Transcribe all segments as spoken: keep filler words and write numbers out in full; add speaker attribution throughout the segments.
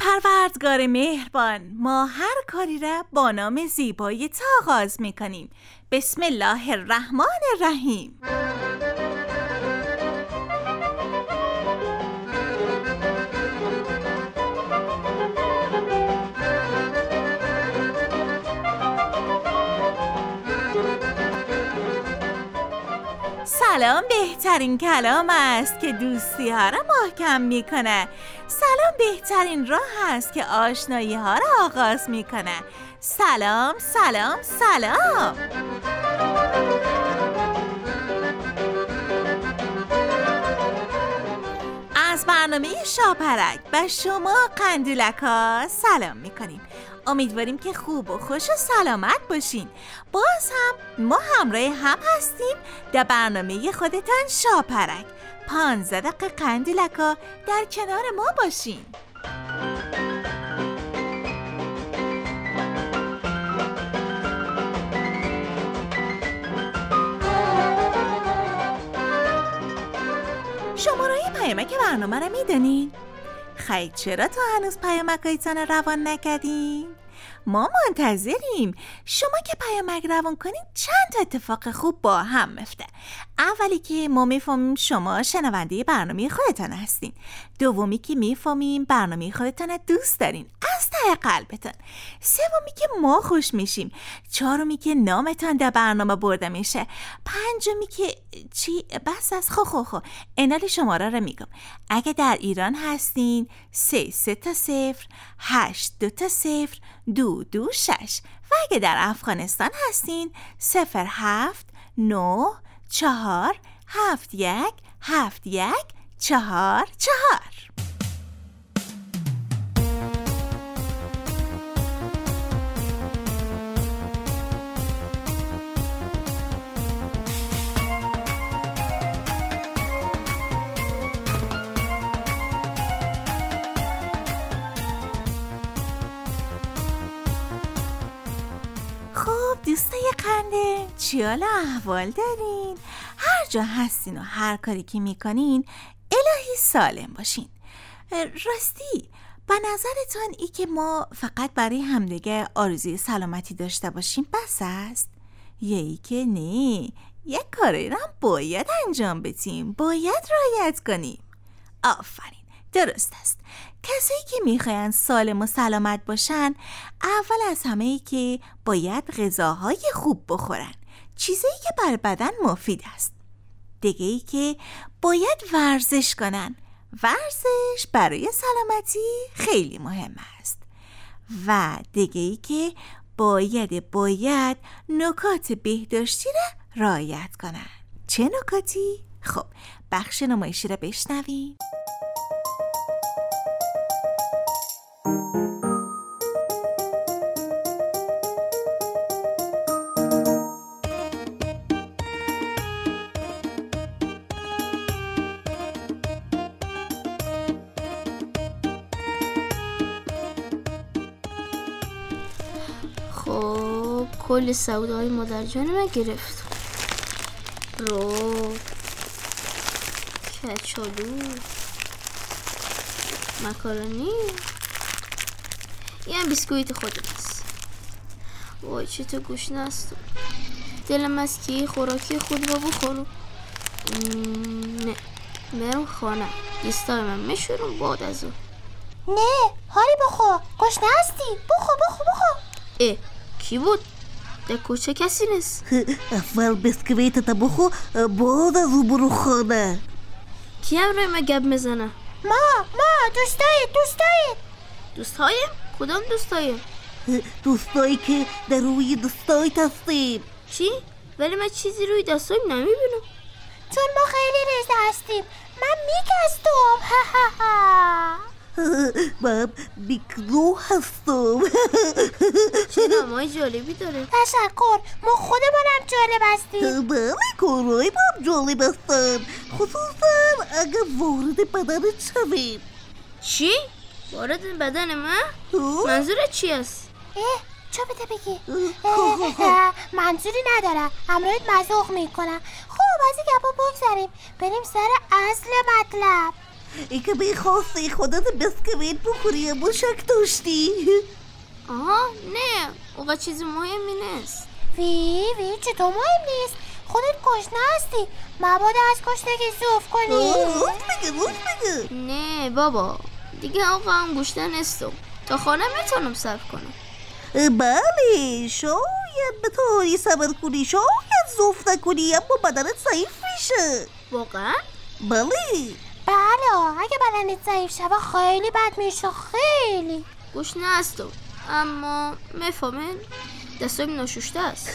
Speaker 1: پروردگار مهربان، ما هر کاری را با نام زیبایی تا آغاز میکنیم. بسم الله الرحمن الرحیم. سلام بهترین کلام است که دوستی ها را محکم میکنه. سلام بهترین راه است که آشنایی ها را آغاز میکنه. سلام سلام سلام. از برنامه شاپرک و شما قندیلک‌ها سلام میکنیم. امیدواریم که خوب و خوش و سلامت باشین. باز هم ما همراه هم هستیم در برنامه خودتان شاپرک. پانزده دقیقه قندیلک‌ها در کنار ما باشین. شماره پیامک برنامه رو میدونین؟ خیلی چرا تا هنوز پیامکایتان روان نکردین؟ ما منتظریم. شما که پیامک روان کنید چند تا اتفاق خوب با هم میفته. اولی که ما میفهمیم شما شنونده برنامه خودتان هستین. دومی که میفهمیم برنامه خودتان رو دوست دارین از ته قلبتان. سومی که ما خوش میشیم. چهارمی که نامتان در برنامه برده میشه. پنجمی که چی بس از خو خو خو انال شماره رو میگم. اگه در ایران هستین سه سه تا صفر هشت دو تا صفر دو دو شش و اگه در افغانستان هستین صفر هفت نه چهار هفت یک هفت یک چهار چهار. دوستای قنده چی حالا احوال دارین؟ هر جا هستین و هر کاری که میکنین الهی سالم باشین. راستی به نظرتان ای که ما فقط برای همدیگه آرزوی سلامتی داشته باشیم بس است؟ یا ای که نه، یک کاری رو باید انجام بدیم، باید رعایت کنیم؟ آفرین، درست است. کسایی که میخواین سالم و سلامت باشن اول از همه ای که باید غذاهای خوب بخورن، چیزایی که بر بدن مفید است. دیگه ای که باید ورزش کنن، ورزش برای سلامتی خیلی مهم است. و دیگه ای که باید باید نکات بهداشتی را رعایت کنن. چه نکاتی؟ خب بخش نمایشی را بشنویم.
Speaker 2: خب کل سودای مادر جان من گرفت. رو کچالو مکارونی یه هم بیسکویت خودم است. وای چه تو گوشنه است. دلم است که خوراکی خود رو بخورم. نه برم خانه دیستای من میشورم بعد از اون.
Speaker 3: نه هاری بخور، گوشنه هستی، بخور بخور بخور.
Speaker 2: اه کی بود؟ در کوچه کسی نیست.
Speaker 4: اول بسکویت تا بخور بعد از اون برو خانه.
Speaker 2: کی هم روی ما گب میزنه؟
Speaker 3: ما ما دوستای دوستای
Speaker 2: دوستای؟ کدام دوستای؟
Speaker 4: دوستایی که در روی دستایت هستیم.
Speaker 2: چی؟ ولی من چیزی روی دستایم نمیبینم.
Speaker 3: چون ما خیلی ریزه هستیم، من میکستم. ها ها ها.
Speaker 4: من میکرو هستم.
Speaker 2: چه نامای جالبی داره.
Speaker 3: تشکر، ما خودمونم جالب هستیم.
Speaker 4: بله کارهای با هم جالب هستن، خصوصا اگه وارد بدنت شویم.
Speaker 2: چی؟ وارد بدن من؟ منظورت چی است؟
Speaker 3: اه چه بده بگی؟ منظوری نداره، امروز مزاق میکنم. خب از این گپا بگذاریم، بریم سر اصل مطلب.
Speaker 4: ای که میخواستی خودت بسکویت بخوری اما شک داشتی.
Speaker 2: آها نه، اوقات چیزی مهمی نیست.
Speaker 3: وی وی چطور مهم نیست؟ خودت گشنه هستی، مبادا از گشنگی زوف کنی.
Speaker 4: روز بگه روز بگه.
Speaker 2: نه بابا، دیگه آقا هم گشنه نیستم، تا خانه میتونم صرف کنم.
Speaker 4: بله شاید بتونی صبر کنی، شاید زوف نکنی اما بدنت ضعیف میشه.
Speaker 2: واقعا؟
Speaker 4: بله
Speaker 3: بله اگه بدنت ضعیف شوه خیلی بد میشه، خیلی.
Speaker 2: گشنه هستم اما میفهمین دستایم ناشوشته است.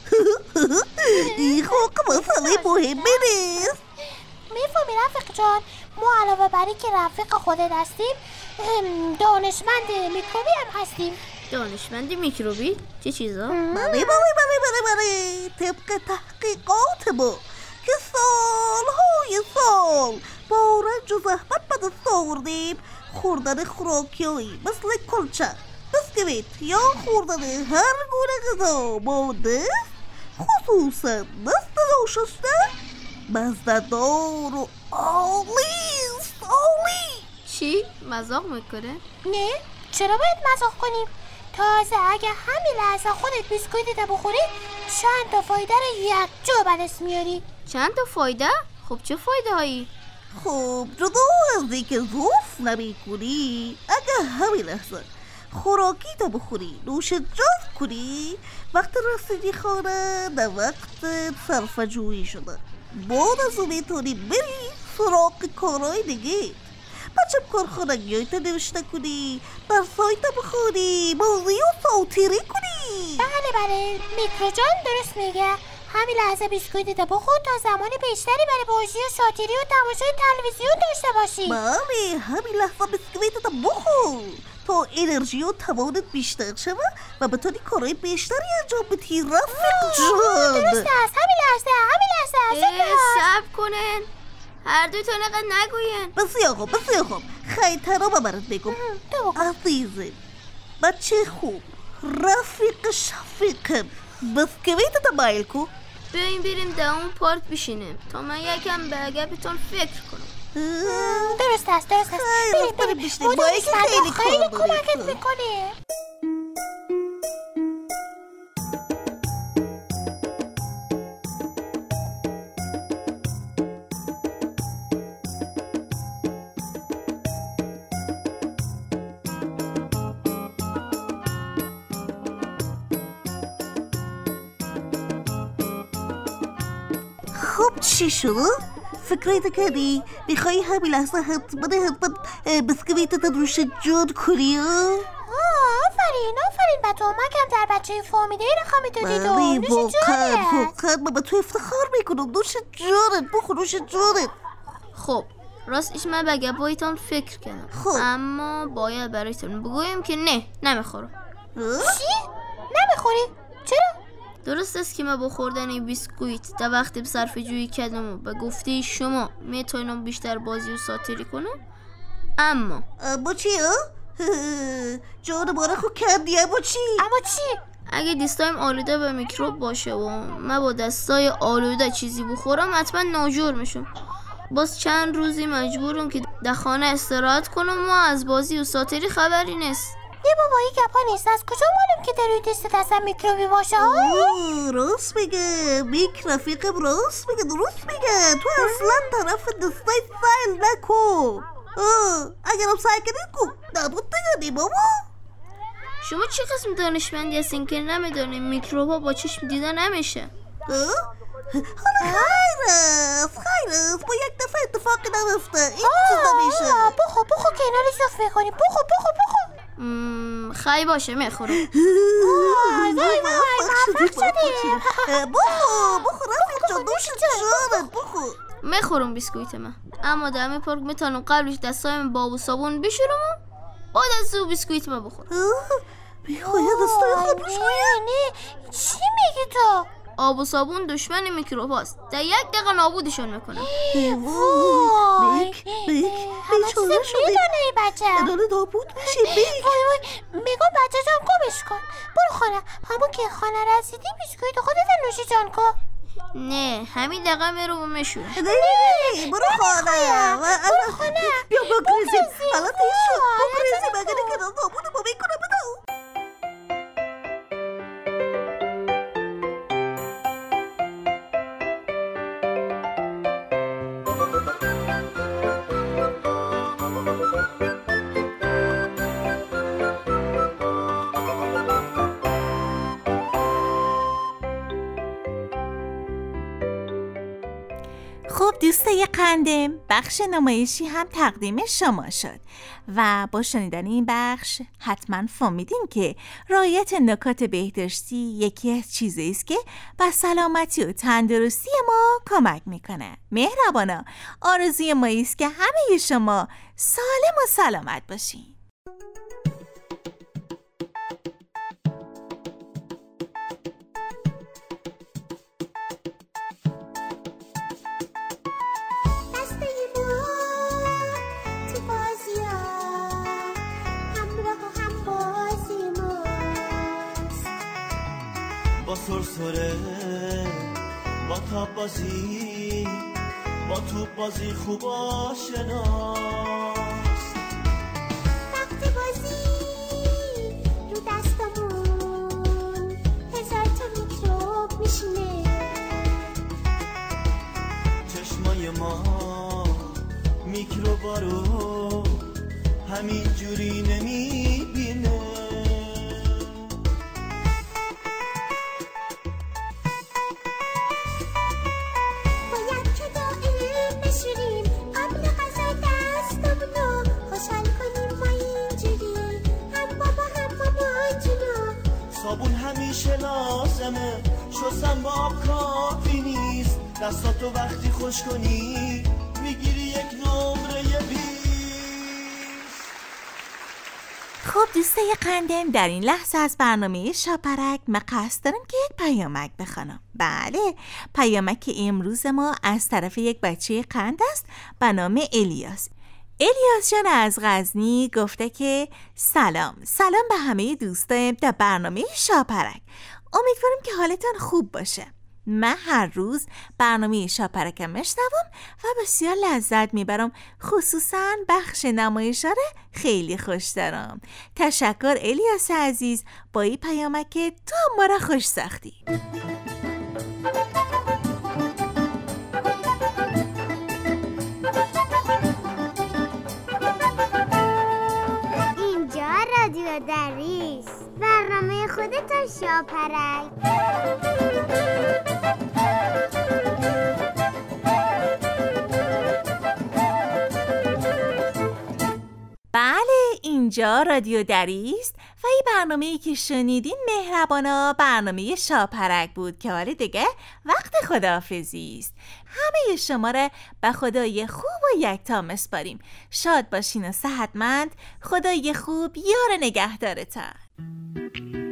Speaker 4: این خوک مسئله مهمه نیست.
Speaker 3: میفهمی رفیق جان، ما علاوه بر این که رفیق خودت هستیم دانشمند میکروبی هم هستیم.
Speaker 2: دانشمند میکروبی؟ چه چیزا؟
Speaker 4: بله بله بله بله بله طبق تحقیقات ما که سالهای سال با رنج و زحمت به دست آوردیم، خوردن خوراکیایی مثل کلچه، بسکویت یا خوردن هر گونه غذا با دست، خصوصا دست ناشسته، مزده‌دار و عالیست. عالی.
Speaker 2: چی؟ مذاق میکنه؟
Speaker 3: نه چرا باید مذاق کنیم؟ تازه اگه همین لحظه خودت بیسکویتت بخوری چند تا فایده رو یک جا به دست میاری.
Speaker 2: چند تا فایده؟ خب چه فایده هایی؟
Speaker 4: خب جدا از اینکه زوف نمیکنی، اگه همین لحظه خوراکی تا بخوری، نوش جات کنی، وقت رسیدی خانه در وقت صرفه جویی شده، بعد از اون میتونی بری سراغ کارهای دیگه. بچه کارخانگیای تا نوشته کنی، در سایت بخونی، بازی و ساتیری کنی.
Speaker 3: بله بله میکرو جان درست میگه. همین لحظه بیسکویتت بخور تا زمان بیشتری برای بازی و ساتیری و تماشای تلویزیون داشته باشی.
Speaker 4: بله همین لحظه بیسکویتت بخور تا انرژی و توانت بیشتر شده و بتونی کارهای بیشتری انجام بدی رفیق جان.
Speaker 3: درست است، همین لحظه همین لحظه.
Speaker 2: صبر کنن، هر دوی تا نقد نگوین.
Speaker 4: بسیار خوب بسیار خوب، خیلی برات بگم عزیزم، بچه خوب، رفیق شفیقم، بسکویتت مایل کو.
Speaker 2: بیاین بریم در اون پارک بشینیم تا من یکم به اگپتون فکر کنم.
Speaker 3: درست است درست است.
Speaker 4: خیلی بریم بشینیم، با اینکه خیلی
Speaker 3: خیلی
Speaker 4: کار داریم.
Speaker 3: کمکت میکنه.
Speaker 4: خب چی شد؟ فکرایت کردی؟ میخوایی همین لحظه حتما حتما بسکویتت روش جاد کنی؟
Speaker 3: آفرین آفرین به تو، من کم در بچه فامیده رقمی دادی تو.
Speaker 4: بله
Speaker 3: نوش
Speaker 4: واقعا
Speaker 3: جانت.
Speaker 4: واقعا من به تو افتخار میکنم. نوش جانت بخور، نوش جانت.
Speaker 2: خب راستش من به گپایتان فکر کردم،
Speaker 4: خب.
Speaker 2: اما باید برایتون بگویم که نه نمیخورم.
Speaker 3: چی؟ نمیخوری؟ چرا؟
Speaker 2: درست است که من با خوردن بیسکویت در وقتی صرفه جویی کردم و به گفته شما میتونم بیشتر بازی و ساتیری کنم، اما
Speaker 4: اما چی ها؟ جان باره خود کردی اما چی؟
Speaker 3: اما چی؟
Speaker 2: اگه دستایم آلوده به میکروب باشه و من با دستای آلوده چیزی بخورم حتما ناجور میشم. باز چند روزی مجبورم که در خانه استراحت کنم و از بازی و ساتیری خبری نیست.
Speaker 3: یه بابا این گپا نیست، از کجا معلوم که در روی دستت اصلا میکروبی باشه؟
Speaker 4: اوه راست میگه میک، رفیقم راست میگه، درست میگه. تو اصلا طرف دستای سیل نکن. اگرم سعی کردید کن نبود نگردی بابا.
Speaker 2: شما چه قسم دانشمندی هستین که نمیدونین میکروبا با چشم دیدن نمیشه؟
Speaker 4: حالا خیر است خیر است، با یک دفعه اتفاقی نمیفته، این چیز نمیشه.
Speaker 3: بخو بخو کناری صف میکنی، بخو بخو بخو.
Speaker 2: خیلی باشه میخورم.
Speaker 3: وای وای وای موفق شدیم.
Speaker 4: بخو بخو رفیق جان، نوش جانت بخو.
Speaker 2: میخورم بیسکویت من، اما در همین پارک میتونم قبلش دستایم با آب و صابون بشورم و بعد از او بیسکویت من بخورم.
Speaker 4: میخواید دستای خود بشوید؟
Speaker 3: نه چی میگی تو؟
Speaker 2: آب و صابون دشمن میکروب هست، در یک دقیقه نابودشون میکنم.
Speaker 3: وای
Speaker 4: بیک بیک
Speaker 3: همه چیز
Speaker 4: بیچاره شده،
Speaker 3: میدونه این بچه.
Speaker 4: داره نابود میشه. بیک
Speaker 3: وای وای میگم بچه جان گمش کن، برو خانه. همون که خانه رسیدی بیسکویت خودت نوشی جان کن.
Speaker 2: نه همین دقیقه میرو و مشوره.
Speaker 4: نه برو خانه برو خانه بیا بگریزیم حالا تیز شد بگریزیم اگر که نابود ما میکنه بدو.
Speaker 1: خب دوستای قندم، بخش نمایشی هم تقدیم شما شد و با شنیدن این بخش حتما فهمیدین که رعایت نکات بهداشتی یکی از چیزایی است که به سلامتی و تندرستی ما کمک میکنه. مهربانا، آرزوی ما است که همه شما سالم و سلامت باشین.
Speaker 5: با سرسره با تاب بازی با توپ بازی خوب آشناست.
Speaker 3: وقتی بازی رو دستمون هزار تا میکروب میشینه.
Speaker 5: چشمای ما میکروبا رو همین جوری نمیبینه. صابون همیشه لازمه، شستن با آب کافی نیست. دستاتو وقتی خوش کنی میگیری یک نمره پیش.
Speaker 1: خب دوستای قندم، در این لحظه از برنامه شاپرک من قصد دارم که یک پیامک بخوانم. بله، پیامک امروز ما از طرف یک بچه قند است به نام الیاس. الیاس جان از غزنی گفته که سلام سلام به همه دوستان در برنامه شاپرک. امیدوارم که حالتان خوب باشه. من هر روز برنامه شاپرکم میشنوم و بسیار لذت میبرم، خصوصا بخش نمایش‌ها خیلی خوش دارم. تشکر الیاس عزیز، با این پیامک که تو ما را خوش ساختی.
Speaker 3: رادیو دریس، برنامه خودتو شاپرک.
Speaker 1: بله، اینجا رادیو دریس و این برنامه‌ای که شنیدین مهربانا برنامه شاپرک بود که حالا دیگه وقت خداحافظی است. همه شما را به خدای خوب و یکتا میسپاریم. شاد باشین و صحتمند. خدای خوب یار نگهدارتان.